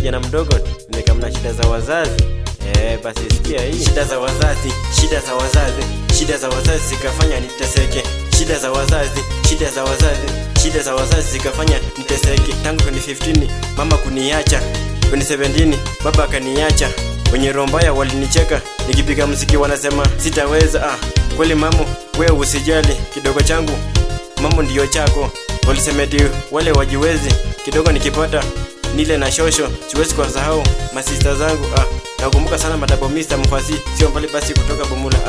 kijana mdogo, nimekamna shida za wazazi. Basi sikia hii. Shida za wazazi, shida za wazazi, shida za wazazi zikafanya niteseke. Shida za wazazi, shida za wazazi, shida za wazazi zikafanya niteseke. Tangu 2015 mama kuniacha, 2017 baba akaniacha. Wenye roho mbaya walinicheka, nikipiga muziki wanasema sitaweza. Kweli mamo, wewe usijali, kidogo changu mamo ndiyo chako. Walisemeti wale wajiwezi, kidogo nikipata nile na shosho. Siwezi kusahau masista zangu. Nakumbuka sana madabo Mr. Mfasi, sio mbali basi kutoka Bomula.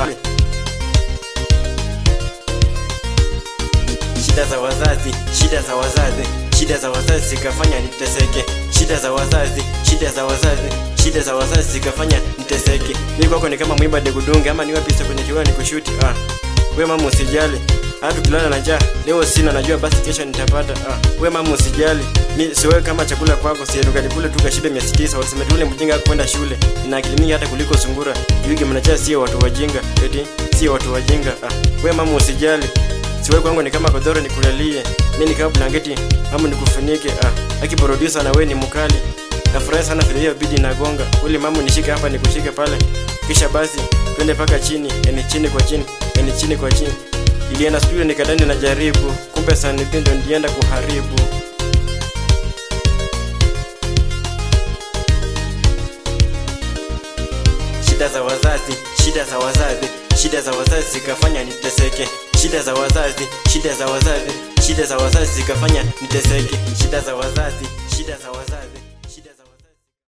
Shida za wazazi, shida za wazazi, shida za wazazi zikafanya niteseke. Shida za wazazi, shida za wazazi, shida za wazazi zikafanya niteseke. Mimi kwako ni kama mwimba degudunge ama niwe pisa kwenye kiwani kushuti. Wewe mama usijali, hata tukilala na njaa leo sina, najua basi kesho nitapata. Wewe mama usijali, mimi siwewe kama chakula kwako, si tukale tu kashibe 900. Walisema tule mjinga kwenda shule, ina akili mingi hata kuliko sungura. Yuge mnachia sio watu wajinga, eti sio watu wajinga. Wewe mama usijali, siwewe kwangu ni kama godoro nikulalie, mimi ni kama blanketi mama nikufunike. Aki producer na wewe ni mkali, nafurahi sana vile hiyo bidi nagonga. Uli mama nishike hapa nikushike pale, kisha basi twende paka chini, yani chini kwa chini, yani chini kwa chini. Ilienda studio nikadani na jaribu, kumbe sana nipindo ndienda kuharibu. Shida za wazazi, shida za wazazi, shida za wazazi zikafanya niteseke. Shida za wazazi, shida za wazazi, shida za wazazi zikafanya niteseke. Shida za wazazi, shida za wazazi.